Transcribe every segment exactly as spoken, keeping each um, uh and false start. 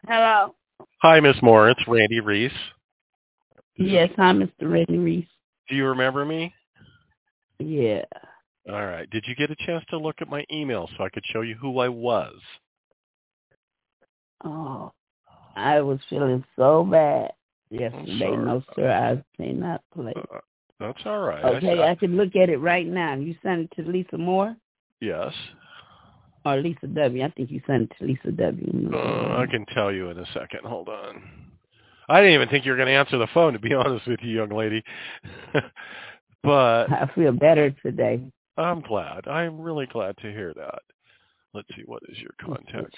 Hello. Hi, Miss Moore. It's Randy Reese. Yes, hi, Mister Randy Reese. Do you remember me? Yeah. All right. Did you get a chance to look at my email so I could show you who I was? Oh, I was feeling so bad I'm yesterday. sorry. No, sir, I cannot play. Uh, that's all right. Okay, I, I can look at it right now. You sent it to Lisa Moore yes. or Lisa W? I think you sent it to Lisa W. Uh, I can tell you in a second. Hold on. I didn't even think you were going to answer the phone, to be honest with you, young lady. But I feel better today. I'm glad. I'm really glad to hear that. Let's see. What is your contact?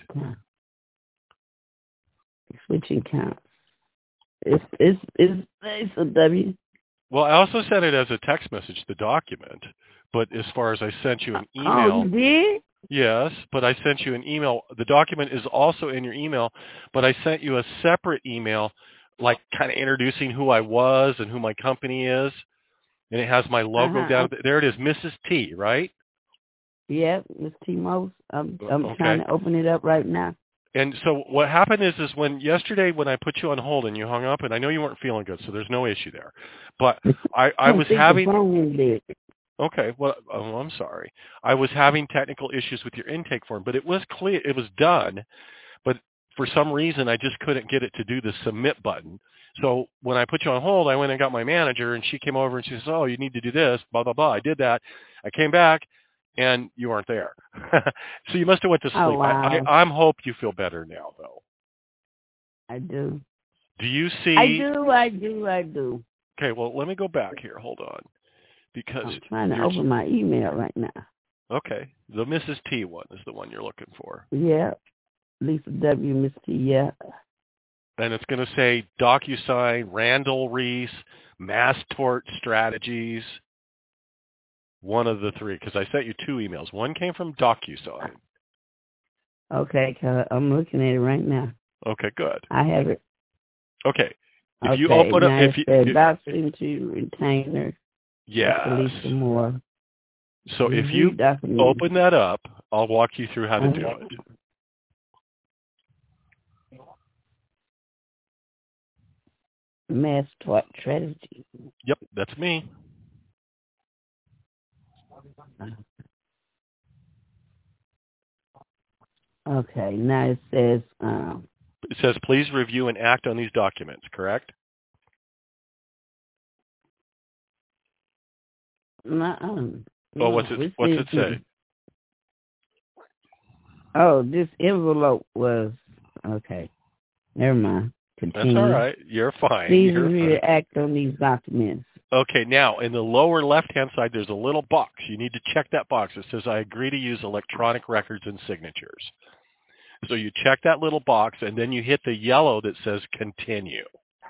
Switching counts. It's it's it's Lisa W. Well, I also sent it as a text message, the document. But as far as I sent you an email. Oh, you did? Yes, but I sent you an email. The document is also in your email, but I sent you a separate email, like kind of introducing who I was and who my company is. And it has my logo Uh-huh. down there. It is, Missus T, right? Yeah, Miss T. Mose. I'm I'm Okay. trying to open it up right now. And so what happened is, is when yesterday when I put you on hold and you hung up, and I know you weren't feeling good, so there's no issue there. But I, I was having. Okay, well, oh, I'm sorry. I was having technical issues with your intake form, but it was clear, it was done, but for some reason I just couldn't get it to do the submit button. So when I put you on hold, I went and got my manager, and she came over and she says, "Oh, you need to do this, blah, blah, blah." I did that. I came back, and you weren't there. So you must have went to sleep. Oh, wow. I, I, I'm hope you feel better now, though. I do. Do you see? I do, I do, I do. Okay, well, let me go back here. Hold on. Because I'm trying to open my email right now. Okay. The Missus T one is the one you're looking for. Yeah. Lisa W. Miss T, yeah. And it's going to say DocuSign, Randall Reese, Mass Tort Strategies, one of the three, because I sent you two emails. One came from DocuSign. Okay, I'm looking at it right now. Okay, good. I have it. Okay. If okay, you open now up, if you if, document to retainer. Yes. Lisa Moore. So mm-hmm. if you document. Open that up, I'll walk you through how to uh-huh. do it. Mass Tort Strategy. Yep, that's me. Okay, now it says... Um, it says, please review and act on these documents, correct? No, um, oh, what's it, what's it say? Oh, this envelope was... Okay, never mind. Continue. That's all right. You're fine. Please You're review fine. act on these documents. Okay, now in the lower left-hand side, there's a little box. You need to check that box. It says, I agree to use electronic records and signatures. So you check that little box, and then you hit the yellow that says continue.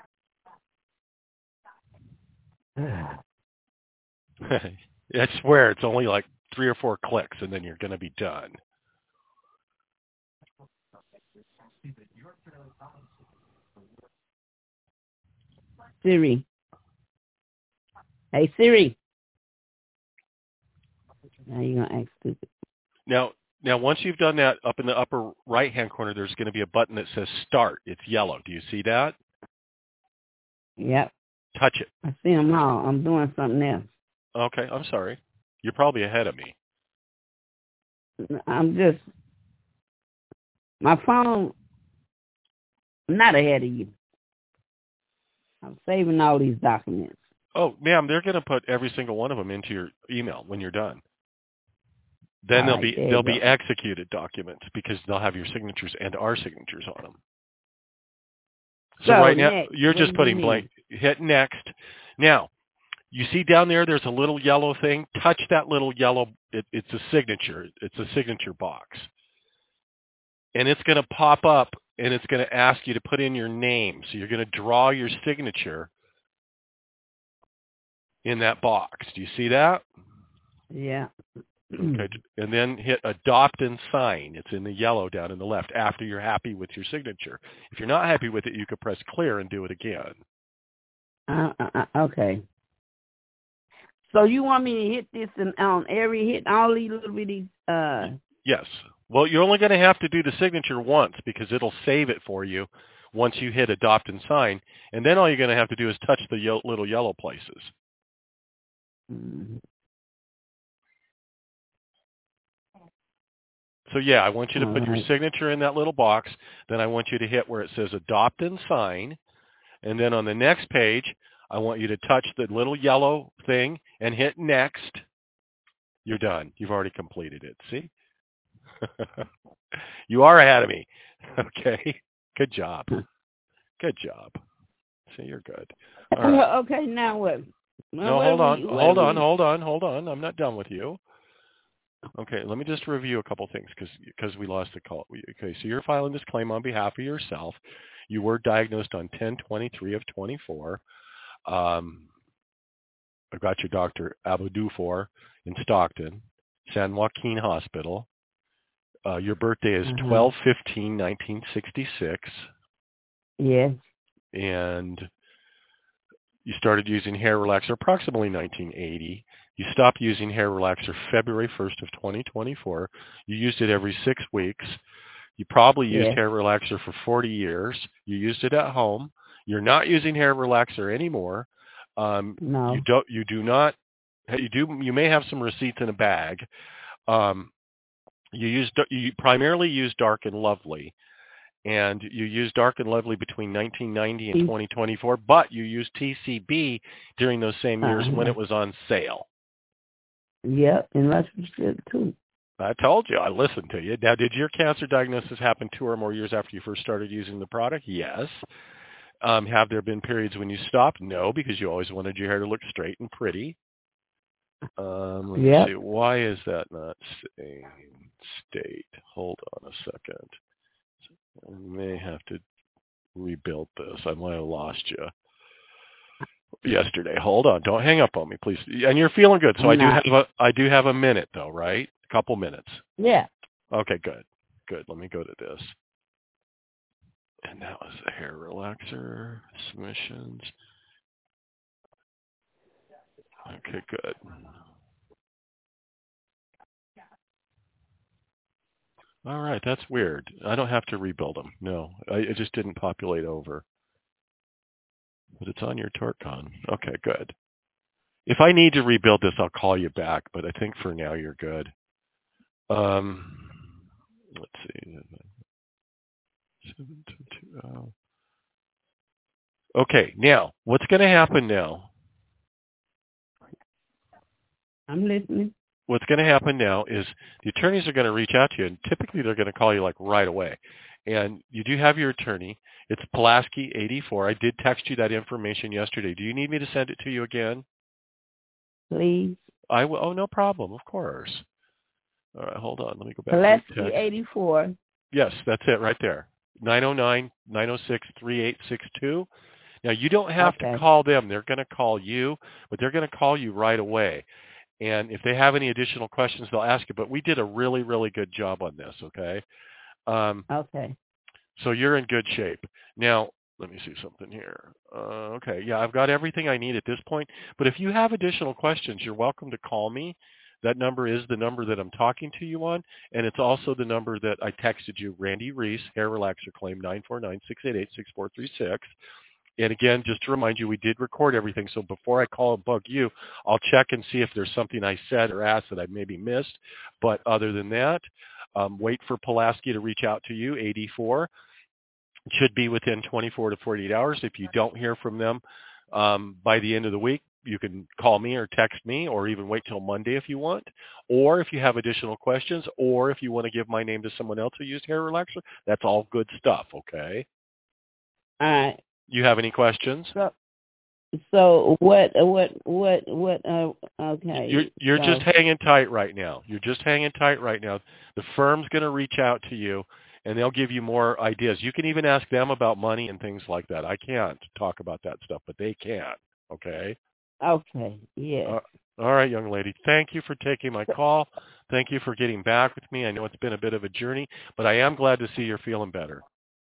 I swear it's only like three or four clicks, and then you're going to be done. Siri. Hey, Siri. Now you're going to act stupid. Now, now, once you've done that, up in the upper right-hand corner, there's going to be a button that says Start. It's yellow. Do you see that? Yep. Touch it. I see them all. I'm doing something else. Okay, I'm sorry. You're probably ahead of me. I'm just... My phone... I'm not ahead of you. I'm saving all these documents. Oh, ma'am, they're going to put every single one of them into your email when you're done. Then all they'll right, be they'll be executed documents because they'll have your signatures and our signatures on them. So, so right now you're just putting blank. Hit next. Now, you see down there, there's a little yellow thing. Touch that little yellow. It, it's a signature. It's a signature box, and it's going to pop up, and it's going to ask you to put in your name. So you're going to draw your signature in that box. Do you see that? Yeah. Okay, and then hit adopt and sign. It's in the yellow down in the left after you're happy with your signature. If you're not happy with it, you can press clear and do it again. Uh, uh, okay. So you want me to hit this and on every hit all these little bitty uh Yes. Well, you're only going to have to do the signature once because it'll save it for you once you hit adopt and sign. And then all you're going to have to do is touch the ye- little yellow places. Mm-hmm. So, yeah, I want you to All put right. your signature in that little box. Then I want you to hit where it says adopt and sign. And then on the next page, I want you to touch the little yellow thing and hit next. You're done. You've already completed it. See? You are ahead of me. Okay. Good job. Good job. See, you're good. All right. Okay, now what? No, what hold on. we, Hold on. we... Hold on. Hold on. I'm not done with you. Okay, let me just review a couple things because because we lost the call. Okay, so you're filing this claim on behalf of yourself. You were diagnosed on ten twenty-three of twenty-four. Um, I got your Doctor Abudufor in Stockton, San Joaquin Hospital. Uh, your birthday is uh-huh. twelve fifteen nineteen sixty-six. Yes. And you started using hair relaxer approximately nineteen eighty. You stopped using hair relaxer February first of twenty twenty-four. You used it every six weeks. You probably used yes. hair relaxer for forty years. You used it at home. You're not using hair relaxer anymore. Um, no. You don't. You do not. You do. You may have some receipts in a bag. Um, you use. You primarily use Dark and Lovely. And you used Dark and Lovely between nineteen ninety and twenty twenty-four, but you used T C B during those same years uh-huh. when it was on sale. Yep, and that's what you did too. I told you. I listened to you. Now, did your cancer diagnosis happen two or more years after you first started using the product? Yes. Um, have there been periods when you stopped? No, because you always wanted your hair to look straight and pretty. Um, let yep. me see. Why is that not same state? Hold on a second. I may have to rebuild this. I might have lost you yesterday. Hold on. Don't hang up on me, please. And you're feeling good. So I do have a I do have a minute though, right? A couple minutes. Yeah. Okay, good. Good. Let me go to this. And that was the hair relaxer submissions. Okay, good. All right, that's weird. I don't have to rebuild them. No, I, it just didn't populate over. But it's on your TortCon. Okay, good. If I need to rebuild this, I'll call you back. But I think for now you're good. Um, let's see. seven two two oh. Okay, now what's going to happen now? I'm listening. What's going to happen now is the attorneys are going to reach out to you, and typically they're going to call you like right away. And you do have your attorney. It's Pulaski eighty-four. I did text you that information yesterday. Do you need me to send it to you again? Please. I will. Oh, no problem. Of course. All right, hold on. Let me go back Pulaski to the text. eighty-four. Yes, that's it right there. nine oh nine, nine oh six, three eight six two. Now, you don't have okay. to call them. They're going to call you, but they're going to call you right away. And if they have any additional questions, they'll ask you. But we did a really, really good job on this, okay? Um, okay. So you're in good shape. Now, let me see something here. Uh, okay, yeah, I've got everything I need at this point. But if you have additional questions, you're welcome to call me. That number is the number that I'm talking to you on, and it's also the number that I texted you, Randy Reese, Hair Relaxer Claim, nine four nine, six eight eight, six four three six. And again, just to remind you, we did record everything, so before I call and bug you, I'll check and see if there's something I said or asked that I maybe missed. But other than that, um, wait for Pulaski to reach out to you, eighty-four. It should be within twenty-four to forty-eight hours. If you don't hear from them um, by the end of the week, you can call me or text me or even wait till Monday if you want. Or if you have additional questions or if you want to give my name to someone else who used hair relaxer, that's all good stuff, okay? All right. You have any questions? So, so what, what, what, what, uh, okay. You're, you're so. just hanging tight right now. You're just hanging tight right now. The firm's going to reach out to you, and they'll give you more ideas. You can even ask them about money and things like that. I can't talk about that stuff, but they can, okay? Okay, yeah. Uh, all right, young lady. Thank you for taking my call. Thank you for getting back with me. I know it's been a bit of a journey, but I am glad to see you're feeling better.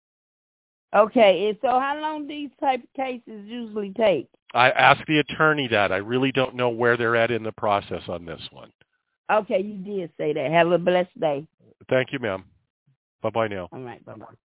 Okay, and so how long do these type of cases usually take? I asked the attorney that. I really don't know where they're at in the process on this one. Okay, you did say that. Have a blessed day. Thank you, ma'am. Bye-bye now. All right, bye-bye.